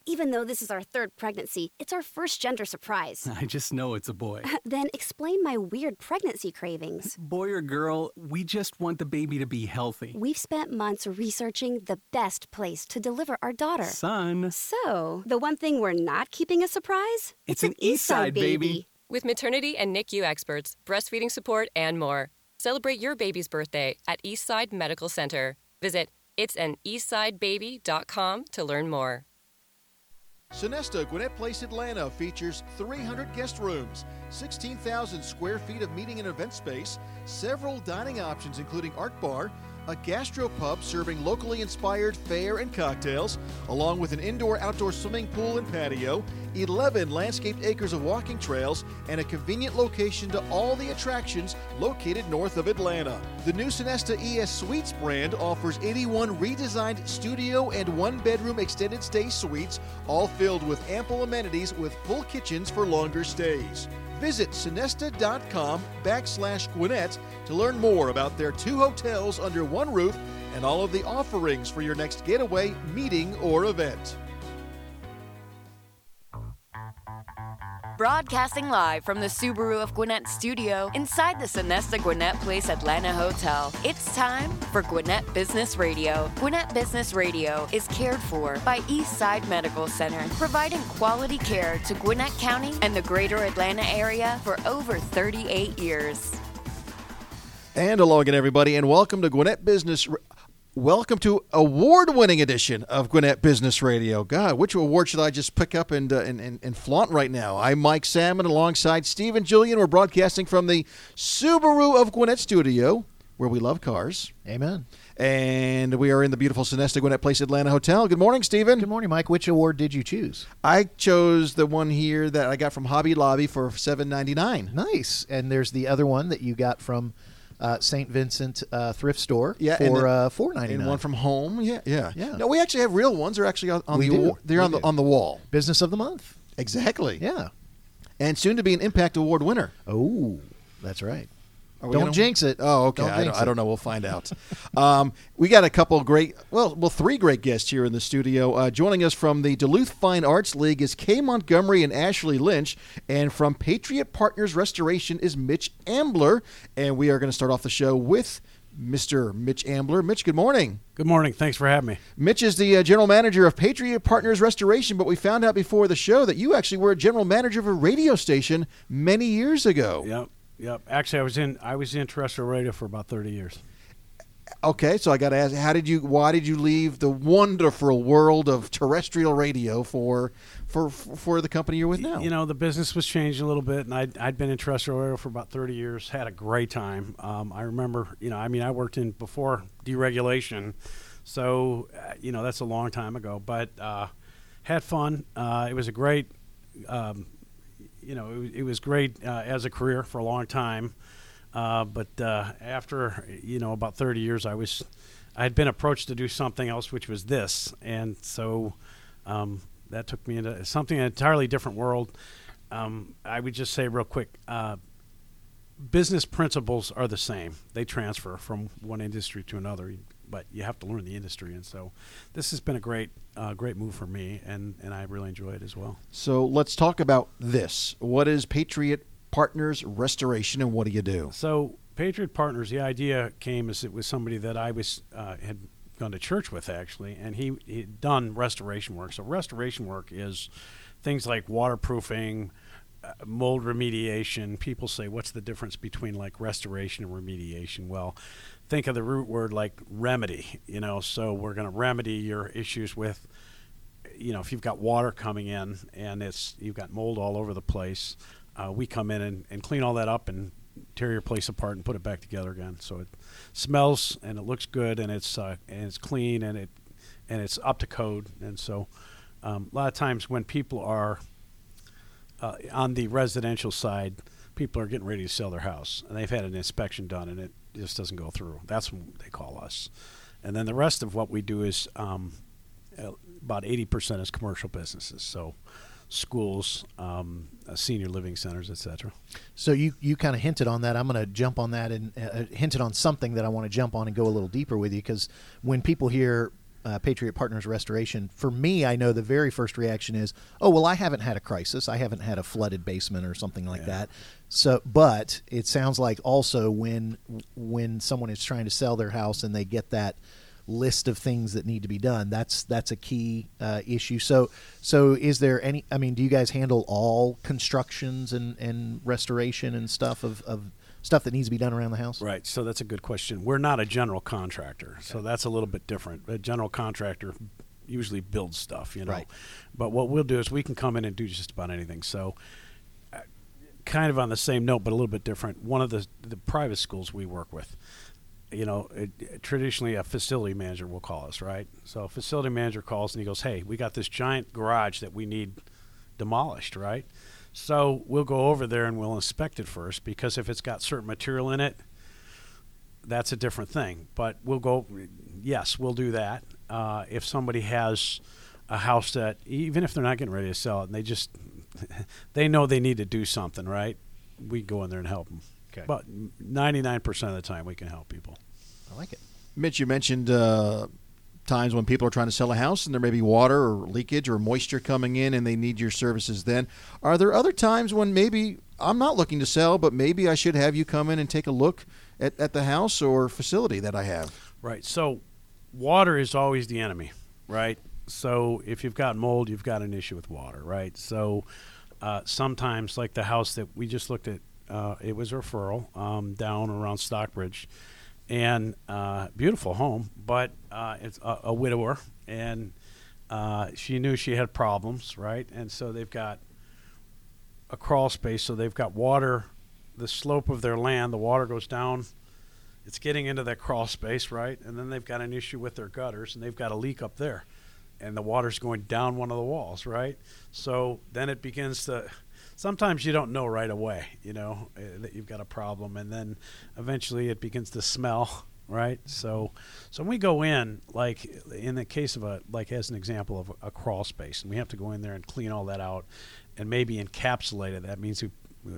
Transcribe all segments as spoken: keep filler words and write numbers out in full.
Even though this is our third pregnancy, it's our first gender surprise. I just know it's a boy. Then explain my weird pregnancy cravings. Boy or girl, we just want the baby to be healthy. We've spent months researching the best place to deliver our daughter. Son. So, the one thing we're not keeping a surprise? It's, it's an, an Eastside baby. baby. With maternity and N I C U experts, breastfeeding support, and more. Celebrate your baby's birthday at Eastside Medical Center. Visit its an eastside baby dot com to learn more. Sonesta Gwinnett Place Atlanta features three hundred guest rooms, sixteen thousand square feet of meeting and event space, several dining options including Art Bar, a gastropub serving locally inspired fare and cocktails, along with an indoor-outdoor swimming pool and patio, eleven landscaped acres of walking trails, and a convenient location to all the attractions located north of Atlanta. The new Sonesta E S Suites brand offers eighty-one redesigned studio and one-bedroom extended stay suites, all filled with ample amenities with full kitchens for longer stays. Visit sonesta.com backslash Gwinnett to learn more about their two hotels under one roof and all of the offerings for your next getaway, meeting, or event. Broadcasting live from the Subaru of Gwinnett studio inside the Sonesta Gwinnett Place Atlanta Hotel. It's time for Gwinnett Business Radio. Gwinnett Business Radio is cared for by Eastside Medical Center, providing quality care to Gwinnett County and the greater Atlanta area for over thirty-eight years. And hello again, everybody, and welcome to Gwinnett Business Radio. Welcome to award-winning edition of Gwinnett Business Radio. God, which award should I just pick up and, uh, and, and, and flaunt right now? I'm Mike Salmon alongside Steve and Julian. We're broadcasting from the Subaru of Gwinnett studio, where we love cars. Amen. And we are in the beautiful Sonesta Gwinnett Place Atlanta Hotel. Good morning, Stephen. Good morning, Mike. Which award did you choose? I chose the one here that I got from Hobby Lobby for seven ninety-nine. Nice. And there's the other one that you got from Uh, Saint Vincent uh, thrift store yeah, for and uh, four ninety-nine. And one from home, yeah, yeah, yeah. No, we actually have real ones. They're actually on, on we the do. they're we on do. the on the wall. Business of the month. Exactly. Yeah. And soon to be an Impact Award winner. Oh, that's right. Don't gonna... jinx it. Oh, okay. Don't I, don't, it. I don't know. We'll find out. um, we got a couple great, well, well, three great guests here in the studio. Uh, joining us from the Duluth Fine Arts League is Kay Montgomery and Ashley Lynch. And from Patriot Partners Restoration is Mitch Ambler. And we are going to start off the show with Mister Mitch Ambler. Mitch, good morning. Good morning. Thanks for having me. Mitch is the uh, general manager of Patriot Partners Restoration, but we found out before the show that you actually were a general manager of a radio station many years ago. Yep. Yep. Actually, I was in I was in terrestrial radio for about thirty years. Okay, so I got to ask, how did you? Why did you leave the wonderful world of terrestrial radio for for for the company you're with now? You know, the business was changing a little bit, and I'd, I'd been in terrestrial radio for about thirty years. Had a great time. Um, I remember, you know, I mean, I worked in before deregulation, so uh, you know that's a long time ago. But uh, had fun. Uh, it was a great. Um, You know, it, it was great uh, as a career for a long time, uh, but uh, after you know about thirty years, I was, I had been approached to do something else, which was this, and so um, that took me into something an entirely different world. Um, I would just say real quick, uh, business principles are the same; they transfer from one industry to another, but you have to learn the industry, and so this has been a great, uh, great move for me, and, and I really enjoy it as well. So let's talk about this. What is Patriot Partners Restoration, and what do you do? So Patriot Partners, the idea came as it was somebody that I was uh, had gone to church with, actually, and he had done restoration work. So restoration work is things like waterproofing, uh, mold remediation. People say, what's the difference between like restoration and remediation? Well, think of the root word like remedy, you know, so we're going to remedy your issues with, you know, if you've got water coming in and it's you've got mold all over the place, uh, we come in and, and clean all that up and tear your place apart and put it back together again. So it smells and it looks good and it's uh, and it's clean and it and it's up to code. And so um, a lot of times when people are uh, on the residential side, people are getting ready to sell their house and they've had an inspection done and it just doesn't go through. That's when they call us. And then the rest of what we do is um, about eighty percent is commercial businesses. So schools, um, uh, senior living centers, et cetera. So you, you kind of hinted on that. I'm going to jump on that and uh, hinted on something that I want to jump on and go a little deeper with you, because when people hear uh, Patriot Partners Restoration, for me, I know the very first reaction is, oh, well, I haven't had a crisis. I haven't had a flooded basement or something like Yeah. that. So, but it sounds like also when when someone is trying to sell their house and they get that list of things that need to be done, that's that's a key uh, issue. So, so is there any? I mean, do you guys handle all constructions and, and restoration and stuff of, of stuff that needs to be done around the house? Right. So that's a good question. We're not a general contractor, so that's a little bit different. A general contractor usually builds stuff, you know. Right. But what we'll do is we can come in and do just about anything. So, uh, kind of on the same note, but a little bit different. One of the the private schools we work with, you know, it, traditionally a facility manager will call us, right? So a facility manager calls and he goes, "Hey, we got this giant garage that we need demolished, right?" So we'll go over there and we'll inspect it first, because if it's got certain material in it, that's a different thing. But we'll go, yes, we'll do that. Uh, if somebody has a house that, even if they're not getting ready to sell it, and they just, they know they need to do something, right? We go in there and help them. Okay. But ninety-nine percent of the time we can help people. I like it. Mitch, you mentioned uh, times when people are trying to sell a house and there may be water or leakage or moisture coming in and they need your services then. Are there other times when maybe I'm not looking to sell, but maybe I should have you come in and take a look at, at the house or facility that I have? Right. So water is always the enemy, right? So if you've got mold, you've got an issue with water, right? So uh, sometimes, like the house that we just looked at, uh, it was a referral um, down around Stockbridge. And uh, beautiful home, but uh, it's a, a widower, and uh, she knew she had problems, right? And so they've got a crawl space, so they've got water, the slope of their land, the water goes down, it's getting into that crawl space, right? And then they've got an issue with their gutters, and they've got a leak up there, and the water's going down one of the walls, right? So then it begins to, sometimes you don't know right away, you know, uh, that you've got a problem, and then eventually it begins to smell, right? So, so when we go in, like in the case of a, like as an example of a, a crawl space, and we have to go in there and clean all that out, and maybe encapsulate it. That means we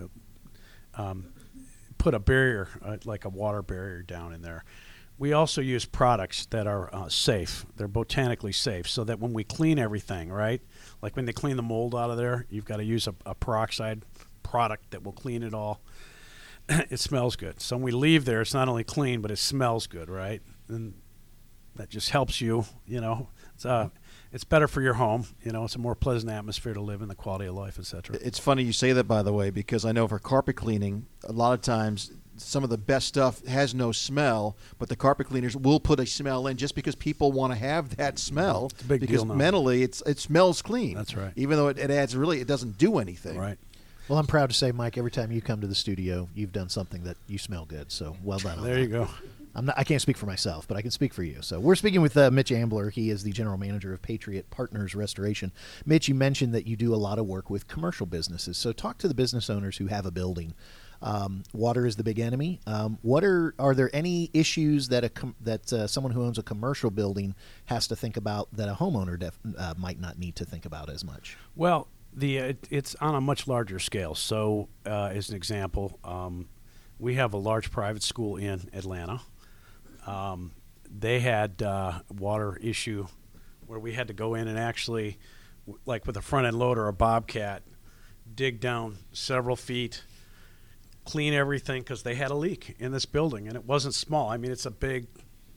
uh, um, put a barrier, uh, like a water barrier, down in there. We also use products that are uh, safe. They're botanically safe, so that when we clean everything, right? Like when they clean the mold out of there, you've got to use a, a peroxide product that will clean it all. It smells good. So when we leave there, it's not only clean, but it smells good, right? And that just helps you, you know. It's uh, it's better for your home. You know, it's a more pleasant atmosphere to live in, the quality of life, et cetera. It's funny you say that, by the way, because I know for carpet cleaning, a lot of times some of the best stuff has no smell, but the carpet cleaners will put a smell in just because people want to have that smell. It's a big because deal now. mentally it's it smells clean. That's right. Even though it, it adds really, it doesn't do anything. Right. Well, I'm proud to say, Mike, every time you come to the studio, you've done something that you smell good. So well done. on There that. you go. I'm not, I can't speak for myself, but I can speak for you. So we're speaking with uh, Mitch Ambler. He is the general manager of Patriot Partners Restoration. Mitch, you mentioned that you do a lot of work with commercial businesses. So talk to the business owners who have a building. Um, water is the big enemy. Um, what are are there any issues that a com- that uh, someone who owns a commercial building has to think about that a homeowner def- uh, might not need to think about as much? Well, the uh, it, it's on a much larger scale. So, uh, as an example, um, we have a large private school in Atlanta. Um, they had uh, water issue where we had to go in and actually, w- like with a front end loader or a bobcat, dig down several feet, clean everything, because they had a leak in this building, and it wasn't small. I mean, it's a big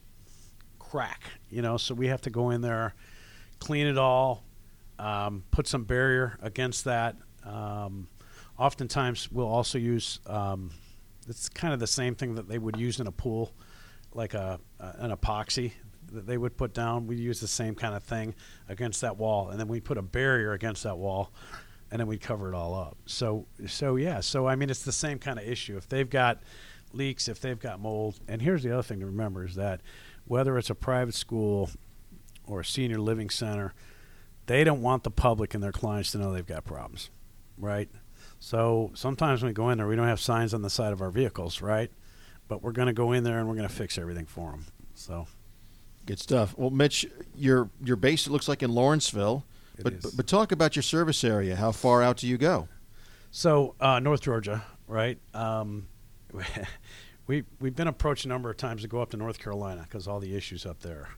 crack, you know. So we have to go in there, clean it all, um, put some barrier against that. Um, oftentimes, we'll also use. Um, it's kind of the same thing that they would use in a pool, like a, a an epoxy that they would put down. We use the same kind of thing against that wall, and then we put a barrier against that wall, and then we cover it all up. So, so yeah. So I mean, it's the same kind of issue. If they've got leaks, if they've got mold, and here's the other thing to remember is that whether it's a private school or a senior living center, they don't want the public and their clients to know they've got problems, right? So sometimes when we go in there, we don't have signs on the side of our vehicles, right? But we're going to go in there and we're going to fix everything for them. So Good stuff. Well, Mitch, your your base, it looks like in Lawrenceville, It but, is. but but talk about your service area. How far out do you go? So uh, North Georgia, right? Um, we we've been approached a number of times to go up to North Carolina because all the issues up there.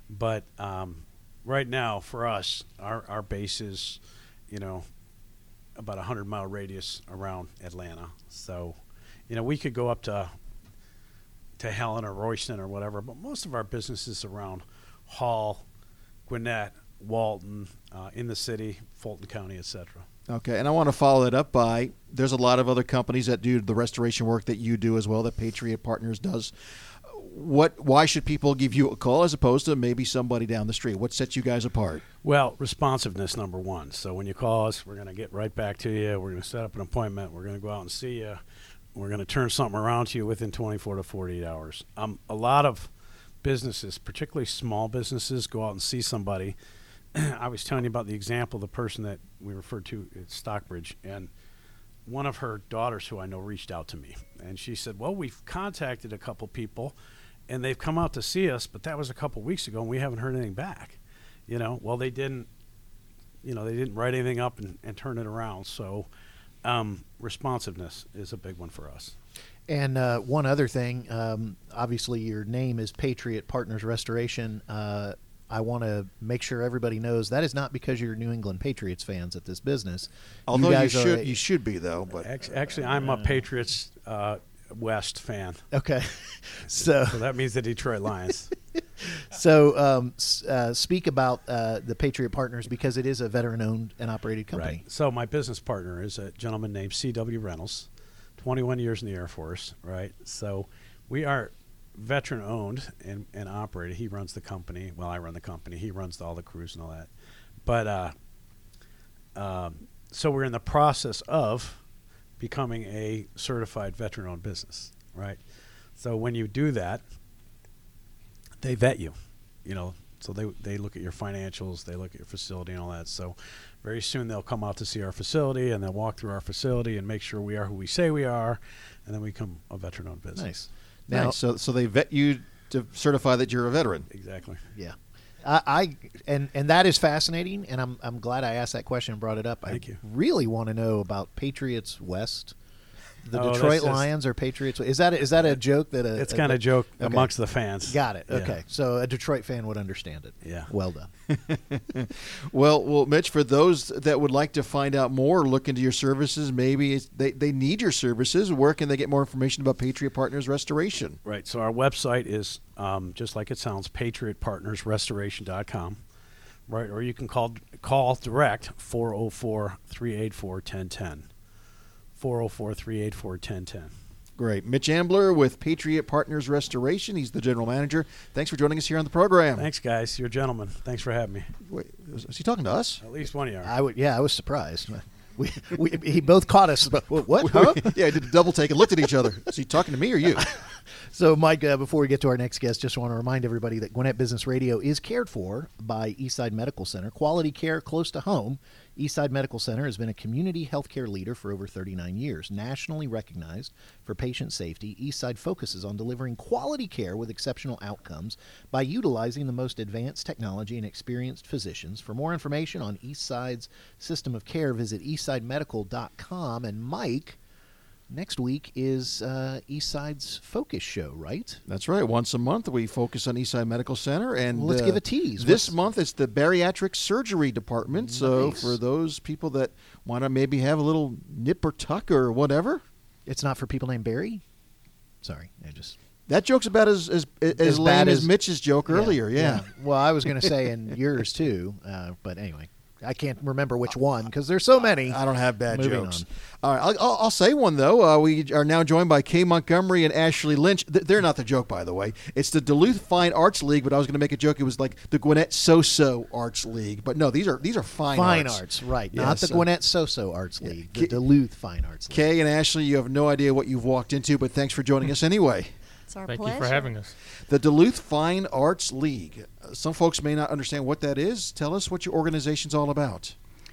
But um, right now, for us, our, our base is, you know, about a hundred mile radius around Atlanta. So, you know, we could go up to to Helen or Royston or whatever, but most of our business is around Hall, Gwinnett, Walton, uh, in the city, Fulton County, et cetera. Okay, and I want to follow that up by, there's a lot of other companies that do the restoration work that you do as well, that Patriot Partners does. What? Why should people give you a call as opposed to maybe somebody down the street? What sets you guys apart? Well, responsiveness, number one. So when you call us, we're going to get right back to you. We're going to set up an appointment. We're going to go out and see you. We're going to turn something around to you within twenty-four to forty-eight hours. Um, a lot of businesses, particularly small businesses, go out and see somebody. I was telling you about the example of the person that we referred to at Stockbridge, and one of her daughters who I know reached out to me, and she said, well, we've contacted a couple people, and they've come out to see us, but that was a couple weeks ago, and we haven't heard anything back. You know, well, they didn't, you know, they didn't write anything up and, and turn it around. So um, responsiveness is a big one for us. And uh, one other thing, um, obviously your name is Patriot Partners Restoration. Uh, I want to make sure everybody knows that is not because you're New England Patriots fans at this business. Although you, you guys should, are, you should be though. But Actually, actually I'm a Patriots uh, West fan. Okay, so So that means the Detroit Lions. so um, s- uh, speak about uh, the Patriot Partners, because it is a veteran-owned and operated company. Right. So my business partner is a gentleman named C W Reynolds, twenty-one years in the Air Force, right? So we are veteran-owned and, and operated. He runs the company. Well, I run the company. He runs all the crews and all that. But uh, um, so we're in the process of becoming a certified veteran-owned business, right? So when you do that, they vet you, you know. So they they look at your financials, they look at your facility and all that. So very soon they'll come out to see our facility, and they'll walk through our facility and make sure we are who we say we are, and then we become a veteran-owned business. Nice. now, Now, so so they vet you to certify that you're a veteran. Exactly. yeah, I, I and and that is fascinating, and I'm I'm glad I asked that question and brought it up. Thank I you. really want to know about Patriots West. The Oh, Detroit that's just- Lions or Patriots? Is that is that a joke that a, It's a- kind of a joke okay. amongst the fans. Got it. Yeah. Okay, so a Detroit fan would understand it. Yeah. Well done. Well, well, Mitch, for those that would like to find out more, look into your services, maybe it's, they, they need your services, where can they get more information about Patriot Partners Restoration? Right. So our website is um, just like it sounds, patriot partners restoration dot com. Right. Or you can call call direct four oh four, three eight four, one oh one oh. four oh four, three eight four, one oh one oh. Great. Mitch Ambler with Patriot Partners Restoration. He's the general manager. Thanks for joining us here on the program. Thanks, guys. You're gentlemen. Thanks for having me. Wait, is is he talking to us? At least one of you are. I would. Yeah, I was surprised. We, we he both caught us. But what? what? Huh? Yeah, I did a double take and looked at each other. Is he talking to me or you? So, Mike, uh, before we get to our next guest, just want to remind everybody that Gwinnett Business Radio is cared for by Eastside Medical Center. Quality care close to home. Eastside Medical Center has been a community healthcare leader for over thirty-nine years. Nationally recognized for patient safety, Eastside focuses on delivering quality care with exceptional outcomes by utilizing the most advanced technology and experienced physicians. For more information on Eastside's system of care, visit eastside medical dot com. And Mike, next week is uh, Eastside's Focus Show, right? That's right. Once a month, we focus on Eastside Medical Center. And Well, let's uh, give a tease. This What's- month, it's the bariatric surgery department. So Nice. for those people that want to maybe have a little nip or tuck or whatever, It's not for people named Barry? Sorry, I just... that joke's about as as, as, As lame bad as, as- Mitch's joke earlier. Yeah. Well, I was going to say in yours too, uh, but anyway, I can't remember which one because there's so many. I don't have bad Moving jokes. on. All right, I'll, I'll, I'll say one though. Uh, we are now joined by Kay Montgomery and Ashley Lynch. Th- they're not the joke, by the way. It's the Duluth Fine Arts League, but I was going to make a joke. It was like the Gwinnett So-So Arts League, but no, these are these are fine, Fine arts. Arts, right. Yeah, not the so- Gwinnett So-So Arts League, the K- Duluth Fine Arts League. Kay and Ashley, you have no idea what you've walked into, but thanks for joining us anyway. It's our Thank pleasure. you for having us. The Duluth Fine Arts League. Uh, some folks may not understand what that is. Tell us what your organization's all about.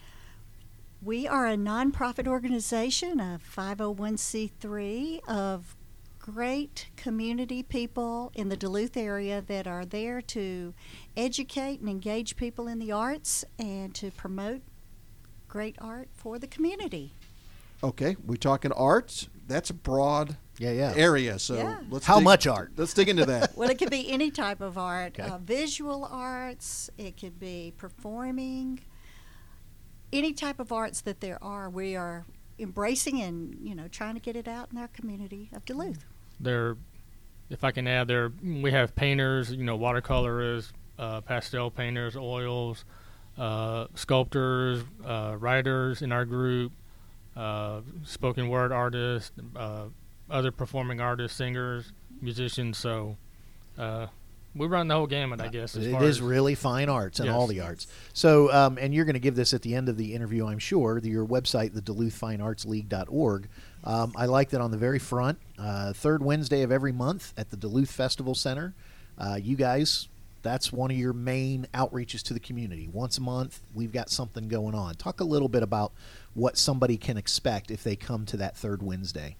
We are a nonprofit organization, a five oh one c three of great community people in the Duluth area that are there to educate and engage people in the arts and to promote great art for the community. Okay, we're talking art. That's a broad Yeah, yeah. area. So Yeah. let's How dig, much art? Let's dig into that. Well, it could be any type of art, Okay. uh, visual arts, it could be performing, any type of arts that there are, we are embracing and, you know, trying to get it out in our community of Duluth. There, if I can add, there we have painters, you know, watercolorists, uh, pastel painters, oils, uh, sculptors, uh, writers in our group, uh, spoken word artists, uh, other performing artists, singers, musicians. So uh, we run the whole gamut, I guess. As It far is as really fine arts and Yes. all the arts. So, um, and you're going to give this at the end of the interview, I'm sure. The, your website, the Duluth Fine Arts League dot org. Um, I like that on the very front, uh, third Wednesday of every month at the Duluth Festival Center. Uh, you guys, that's one of your main outreaches to the community. Once a month, we've got something going on. Talk a little bit about what somebody can expect if they come to that third Wednesday.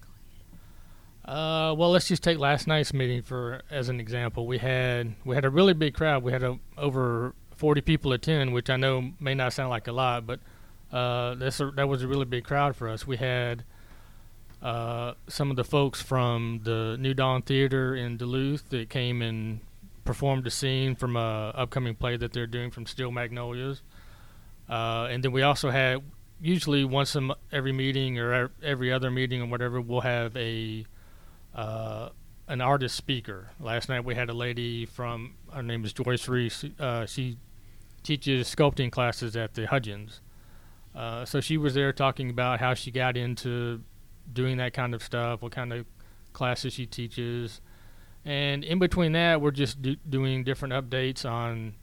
Uh, well, let's just take last night's meeting for as an example. We had we had a really big crowd. We had a, over forty people attend, which I know may not sound like a lot, but uh, this that was a really big crowd for us. We had uh, some of the folks from the New Dawn Theater in Duluth that came and performed a scene from a upcoming play that they're doing from Steel Magnolias, uh, and then we also had usually once a m- every meeting or every other meeting or whatever, we'll have a Uh, an artist speaker. Last night we had a lady from, her name is Joyce Reese. Uh, she teaches sculpting classes at the Hudgens. Uh, so she was there talking about how she got into doing that kind of stuff, what kind of classes she teaches. And in between that, we're just do- doing different updates on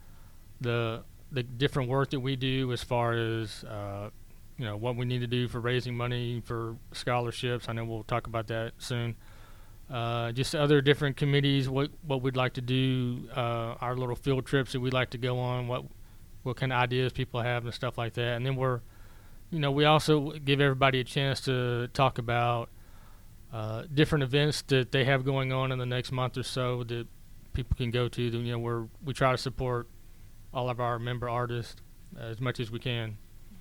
the the different work that we do as far as, uh, you know, what we need to do for raising money for scholarships. I know we'll talk about that soon. Uh, just other different committees, what what we'd like to do, uh, our little field trips that we'd like to go on, what what kind of ideas people have and stuff like that. And then we're, you know, we also give everybody a chance to talk about uh, different events that they have going on in the next month or so that people can go to. You know, we're we try to support all of our member artists as much as we can.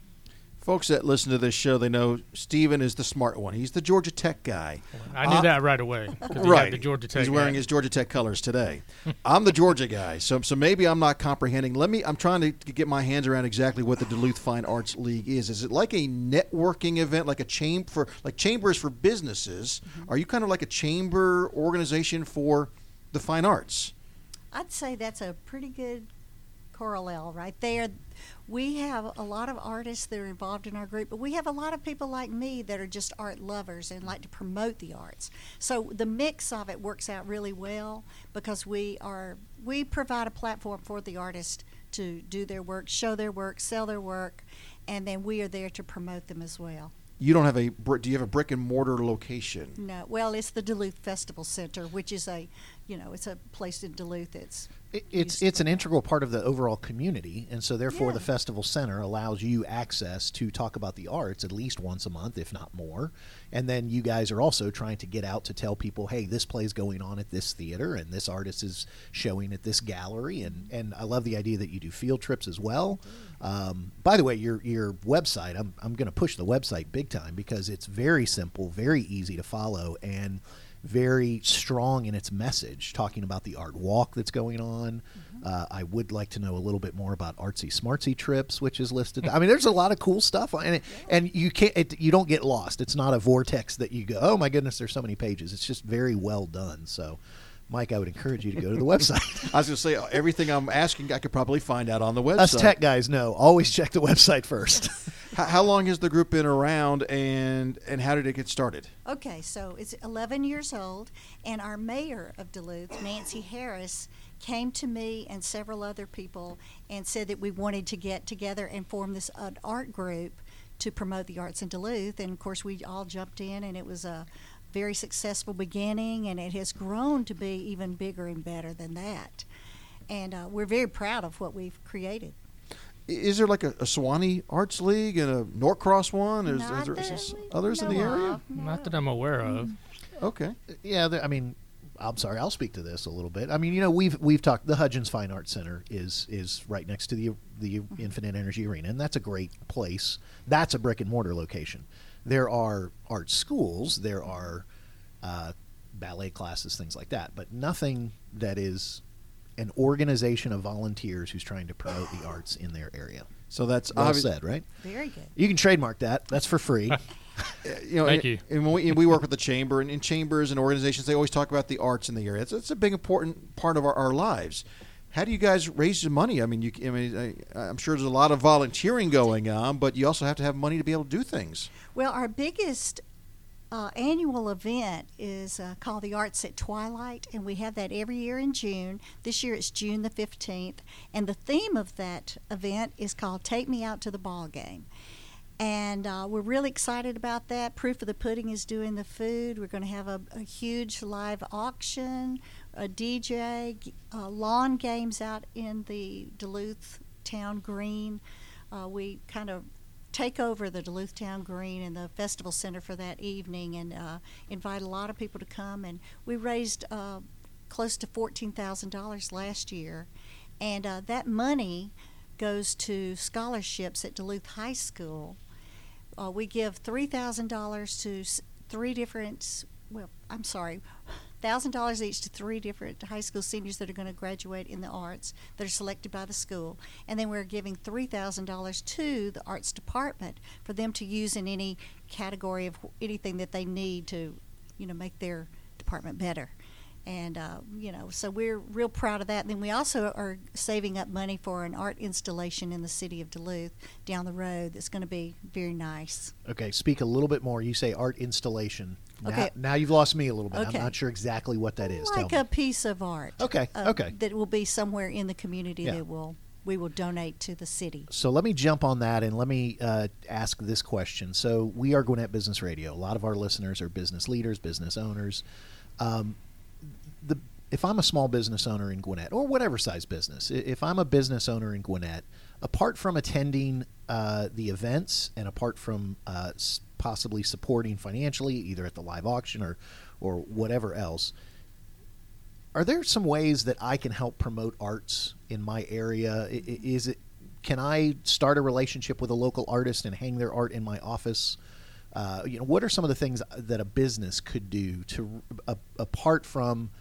Folks that listen to this show, they know Stephen is the smart one. He's the Georgia Tech guy. I knew Uh, that right away. 'Cause he had Right. the Georgia Tech He's wearing hat. his Georgia Tech colors today. I'm the Georgia guy, so so maybe I'm not comprehending. Let me. I'm trying to get my hands around exactly what the Duluth Fine Arts League is. Is it like a networking event, like a chamber for like chambers for businesses? Mm-hmm. Are you kind of like a chamber organization for the fine arts? I'd say that's a pretty good parallel right there. We have a lot of artists that are involved in our group, but we have a lot of people like me that are just art lovers and like to promote the arts. So the mix of it works out really well because we are we provide a platform for the artists to do their work, show their work, sell their work, and then we are there to promote them as well. You don't have a. br- Do you have a brick and mortar location? No, well, it's the Duluth Festival Center, which is a, you know, it's a place in Duluth that's It, it's used it's for an that. integral part of the overall community, and so therefore Yeah. the festival center allows you access to talk about the arts at least once a month, if not more. And then you guys are also trying to get out to tell people, hey, this play's going on at this theater, and this artist is showing at this gallery. And, and I love the idea that you do field trips as well. Um, by the way, your your website, I'm I'm going to push the website big time because it's very simple, very easy to follow, and very strong in its message, talking about the art walk that's going on. Uh, I would like to know a little bit more about Artsy Smartsy Trips, which is listed. I mean, there's a lot of cool stuff, and it, and you can't, it, you don't get lost. It's not a vortex that you go, oh my goodness, there's so many pages. It's just very well done. So, Mike, I would encourage you to go to the website. I was going to say everything I'm asking, I could probably find out on the website. Us tech guys know. Always check the website first. How, how long has the group been around, and and how did it get started? Okay, so it's eleven years old, and our mayor of Duluth, Nancy Harris, came to me and several other people and said that we wanted to get together and form this uh, art group to promote the arts in Duluth. And of course, we all jumped in, and it was a very successful beginning, and it has grown to be even bigger and better than that. And uh, we're very proud of what we've created. Is there like a, a Sewanee Arts League and a Norcross one? Is, Not is there that s- we others in the know area? of, no. Not that I'm aware of. Okay. Yeah, there- I mean, I'm sorry. I'll speak to this a little bit. I mean, you know, we've we've talked. The Hudgens Fine Arts Center is is right next to the the Infinite Energy Arena, and that's a great place. That's a brick and mortar location. There are art schools. There are uh, ballet classes, things like that, but nothing that is an organization of volunteers who's trying to promote the arts in their area. So that's well obvi- said, right? Very good. You can trademark that. That's for free. you know, Thank and, you. And when we, and we work with the chamber, and in chambers and organizations, they always talk about the arts in the area. It's, it's a big, important part of our, our lives. How do you guys raise the money? I mean, you, I mean, I, I'm sure there's a lot of volunteering going on, but you also have to have money to be able to do things. Well, our biggest uh, annual event is uh, called the Arts at Twilight, and we have that every year in June. This year it's June the fifteenth, and the theme of that event is called Take Me Out to the Ball Game. And uh, we're really excited about that. Proof of the Pudding is doing the food. We're going to have a, a huge live auction, a D J, uh, lawn games out in the Duluth Town Green. Uh, we kind of take over the Duluth Town Green and the Festival Center for that evening and uh, invite a lot of people to come. And we raised uh, close to fourteen thousand dollars last year. And uh, that money goes to scholarships at Duluth High School. Uh, we give three thousand dollars to s- three different, well, I'm sorry, one thousand dollars each to three different high school seniors that are going to graduate in the arts that are selected by the school. And then we're giving three thousand dollars to the arts department for them to use in any category of wh- anything that they need to, you know, make their department better. And, uh, you know, so we're real proud of that. And then we also are saving up money for an art installation in the city of Duluth down the road that's going to be very nice. Okay, speak a little bit more. You say art installation. Now, Okay. now you've lost me a little bit. Okay. I'm not sure exactly what that is. Like Tell a me. piece of art. Okay, uh, okay. That will be somewhere in the community Yeah. that will we will donate to the city. So let me jump on that and let me uh, ask this question. So we are Gwinnett Business Radio. A lot of our listeners are business leaders, business owners. Um, the If I'm a small business owner in Gwinnett, or whatever size business, i- if I'm a business owner in Gwinnett, apart from attending uh, the events and apart from uh, s- possibly supporting financially, either at the live auction or, or whatever else, are there some ways that I can help promote arts in my area? I- i- Is it, can I start a relationship with a local artist and hang their art in my office? Uh, you know, what are some of the things that a business could do to, a, apart from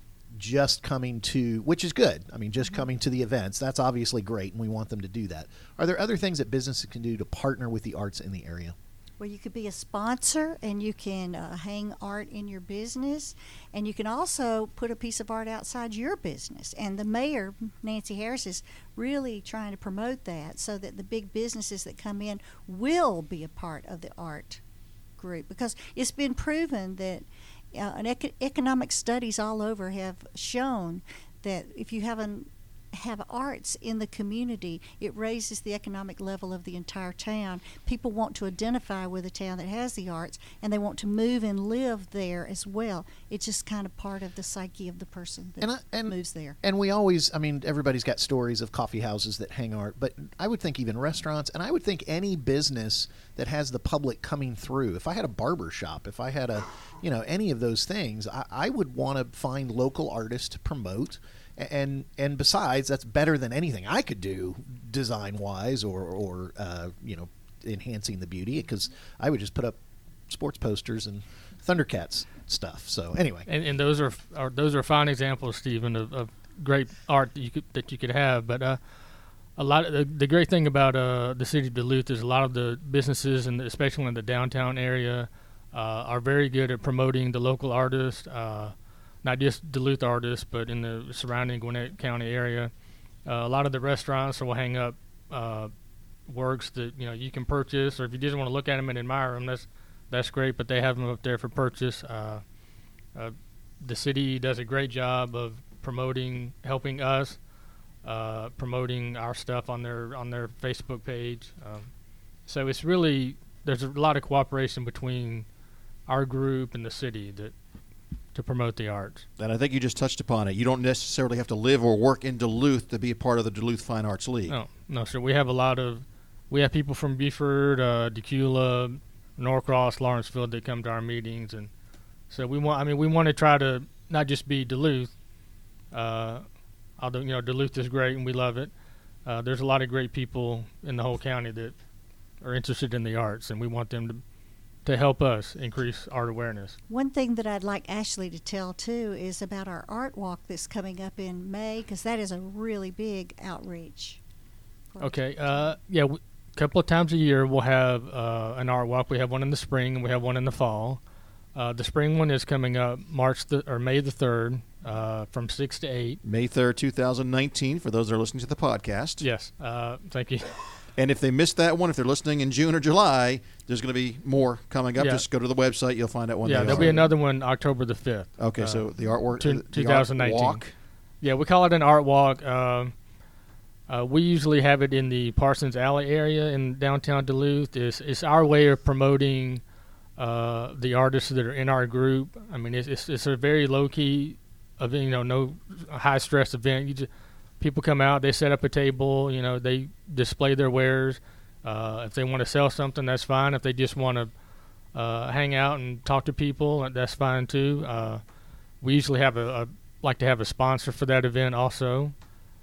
just coming to, which is good. I mean, just coming to the events, that's obviously great, and we want them to do that. Are there other things that businesses can do to partner with the arts in the area? Well, you could be a sponsor and you can uh, hang art in your business, and you can also put a piece of art outside your business. And the mayor, Nancy Harris, is really trying to promote that so that the big businesses that come in will be a part of the art group, because it's been proven that uh, an ec- economic studies all over have shown that if you have an have arts in the community, it raises the economic level of the entire town. People want to identify with a town that has the arts, and they want to move and live there as well. It's just kind of part of the psyche of the person that And I- and- moves there. And we always, I mean, everybody's got stories of coffee houses that hang art, but I would think even restaurants, and I would think any business that has the public coming through. If I had a barber shop, if I had a, you know, any of those things, I, I would want to find local artists to promote. And and besides, that's better than anything I could do design wise or or uh, you know, enhancing the beauty, because I would just put up sports posters and Thundercats stuff. So anyway, And, and those are, are those are fine examples, Stephen, of, of great art that you could that you could have. But uh, a lot of the, the great thing about uh, the city of Duluth is a lot of the businesses, and especially in the downtown area, uh, are very good at promoting the local artists. Uh, not just Duluth artists, but in the surrounding Gwinnett County area. Uh, a lot of the restaurants will hang up uh, works that you know you can purchase, or if you just want to look at them and admire them, that's that's great. But they have them up there for purchase. Uh, uh, the city does a great job of promoting, helping us, uh, promoting our stuff on their on their Facebook page. Um, so it's really there's a lot of cooperation between our group and the city that. To promote the arts. And I think you just touched upon it. You don't necessarily have to live or work in Duluth to be a part of the Duluth Fine Arts League. No, no, sir. We have a lot of, we have people from Beaufort, uh, Decula, Norcross, Lawrenceville that come to our meetings, and so we want. I mean, we want to try to not just be Duluth. Uh, although you know Duluth is great and we love it. Uh, there's a lot of great people in the whole county that are interested in the arts, and we want them to to help us increase art awareness. One thing that I'd like Ashley to tell too is about our art walk that's coming up in May, because that is a really big outreach. Okay. Uh, yeah, a couple of times a year we'll have uh, an art walk. We have one in the spring and we have one in the fall. Uh, the spring one is coming up March the, or May the third uh, from six to eight. May third, two thousand nineteen, for those that are listening to the podcast. Yes. Uh, thank you. And if they missed that one, if they're listening in June or July, there's going to be more coming up. Yeah. Just go to the website. You'll find out when yeah, they there'll are. be another one October the fifth. Okay, uh, so the artwork, two, the art twenty nineteen. walk. Yeah, we call it an art walk. Um, uh, we usually have it in the Parsons Alley area in downtown Duluth. It's, it's our way of promoting uh, the artists that are in our group. I mean, it's it's, it's a very low key event. You know, no high stress event. You just people come out, they set up a table. You know, they display their wares. Uh, if they want to sell something, that's fine. If they just want to uh, hang out and talk to people, that's fine too. Uh, we usually have a, a like to have a sponsor for that event also,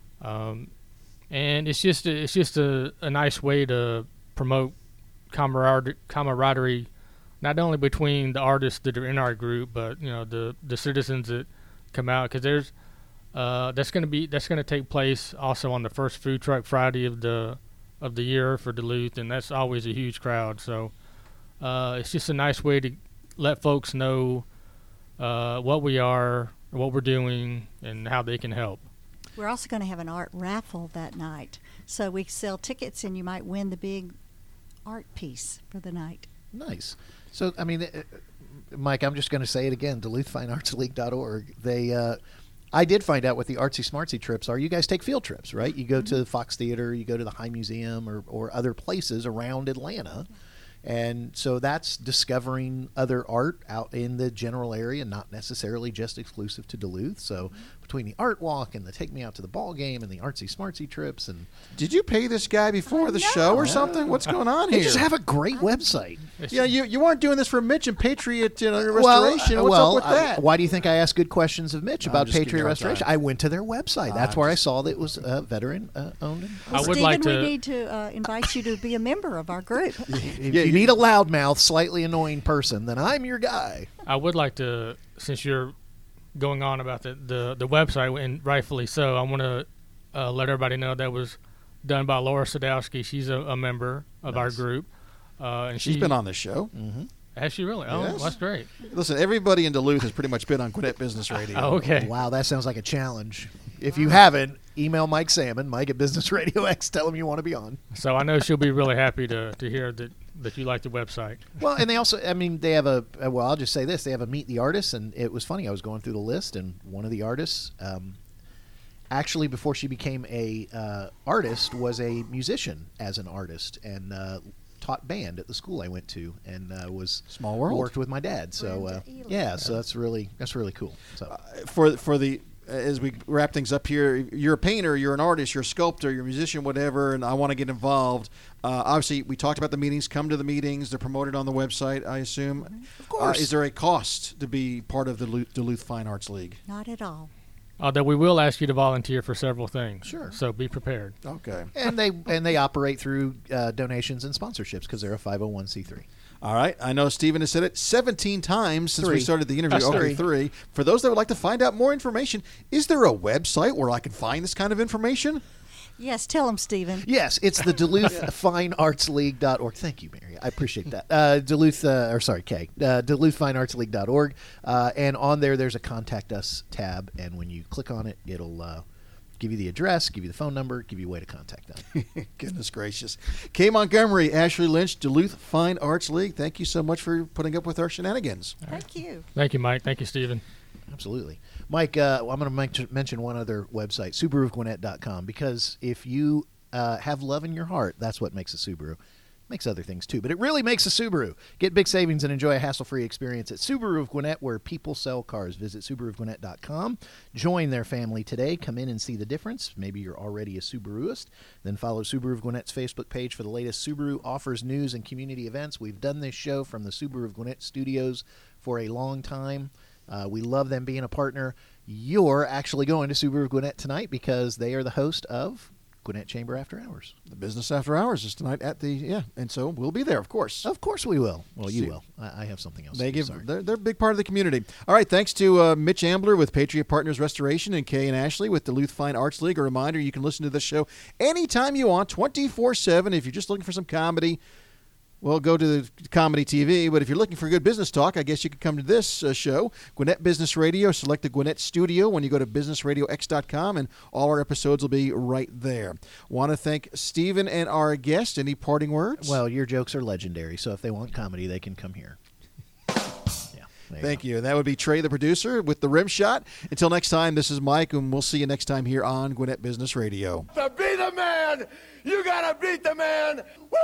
um, and it's just a, it's just a, a nice way to promote camaraderie, camaraderie, not only between the artists that are in our group, but you know the the citizens that come out, because there's uh, that's going to be that's going to take place also on the first Food Truck Friday of the of the year for Duluth, and that's always a huge crowd. So uh, it's just a nice way to let folks know uh, what we are, what we're doing, and how they can help. We're also going to have an art raffle that night. So we sell tickets, and you might win the big art piece for the night. Nice. So, I mean, uh, Mike, I'm just going to say it again, Duluth Fine Arts League dot org. They, uh, I did find out what the artsy smartsy trips are. You guys take field trips, right? You go mm-hmm. to Fox Theater, you go to the High Museum or, or other places around Atlanta. And so that's discovering other art out in the general area, not necessarily just exclusive to Duluth. So between the art walk and the take me out to the ball game and the artsy smartsy trips. And did you pay this guy before the show or something? What's going on they here? Just have a great website. Yeah, you you weren't doing this for Mitch and Patriot you know, well, Restoration. Uh, What's well, up with that? Uh, why do you think I asked good questions of Mitch No, about I'm just Patriot giving you a hard Restoration? time. I went to their website. That's Uh, where I just- saw that it was uh, veteran uh, owned. And Well, I would Stephen, like to- we need to uh, invite you to be a member of our group. If Yeah, you you- need a loudmouth, slightly annoying person, then I'm your guy. I would like to, since you're going on about the, the, the website, and rightfully so, I want to uh, let everybody know that was done by Laura Sadowski. She's a, a member of our Nice. group. Uh, and She's she, been on this show. Mm-hmm. Has she really? Oh, Yes. that's great. Listen, everybody in Duluth has pretty much been on Gwinnett Business Radio. Oh, okay. Wow, that sounds like a challenge. If you haven't, email Mike Salmon, Mike at Business Radio X. Tell him you want to be on. So I know she'll be really happy to, to hear that, that you like the website. Well, and they also, I mean, they have a, uh, well, I'll just say this. They have a Meet the Artists, and it was funny. I was going through the list, and one of the artists, um, actually, before she became a uh, artist, was a musician as an artist, and uh, taught band at the school I went to, and uh, was Small world. worked with my dad. So uh, Brenda Ely. yeah, so that's really that's really cool. So for for the as we wrap things up here, you're a painter, you're an artist, you're a sculptor, you're a musician, whatever, and I want to get involved. Uh, obviously, we talked about the meetings. Come to the meetings. They're promoted on the website, I assume. Of course. Uh, is there a cost to be part of the Duluth, Duluth Fine Arts League? Not at all. Although we will ask you to volunteer for several things. Sure. So be prepared. Okay. and they and they operate through uh, donations and sponsorships because they're a five oh one c three. All right. I know Stephen has said it seventeen times since we Three. started the interview. That's Okay, three. three. For those that would like to find out more information, is there a website where I can find this kind of information? Yes, tell them, Stephen. Yes, it's the Duluth Fine Arts League dot org. Thank you, Mary. I appreciate that. Uh, Duluth, uh, or sorry, Kay. Uh, Duluth Fine Arts League dot org. Uh, and on there, there's a Contact Us tab. And when you click on it, it'll uh, give you the address, give you the phone number, give you a way to contact them. Goodness gracious. Kay Montgomery, Ashley Lynch, Duluth Fine Arts League. Thank you so much for putting up with our shenanigans. Thank you. Thank you, Mike. Thank you, Stephen. Absolutely. Mike, uh, I'm going to mention one other website, Subaru of Gwinnett dot com, because if you uh, have love in your heart, that's what makes a Subaru. Makes other things too, but it really makes a Subaru. Get big savings and enjoy a hassle-free experience at Subaru of Gwinnett, where people sell cars. Visit Subaru of Gwinnett dot com. Join their family today. Come in and see the difference. Maybe you're already a Subaruist. Then follow Subaru of Gwinnett's Facebook page for the latest Subaru offers, news, and community events. We've done this show from the Subaru of Gwinnett studios for a long time. Uh, we love them being a partner. You're actually going to Subaru of Gwinnett tonight because they are the host of Gwinnett Chamber After Hours. The Business After Hours is tonight at the, yeah, and so we'll be there, of course. Of course we will. Well, you See, will. I, I have something else They to do, give, sorry. they're, they're a big part of the community. All right, thanks to uh, Mitch Ambler with Patriot Partners Restoration and Kay and Ashley with Duluth Fine Arts League. A reminder, you can listen to this show anytime you want, twenty-four seven. If you're just looking for some comedy, well, go to the Comedy T V. But if you're looking for good business talk, I guess you could come to this uh, show, Gwinnett Business Radio. Select the Gwinnett Studio when you go to business radio x dot com, and all our episodes will be right there. Want to thank Stephen and our guest. Any parting words? Well, your jokes are legendary, so if they want comedy, they can come here. Yeah. You Thank go. you. And that would be Trey, the producer, with the rim shot. Until next time, this is Mike, and we'll see you next time here on Gwinnett Business Radio. To be the man, you got to beat the man. Woo!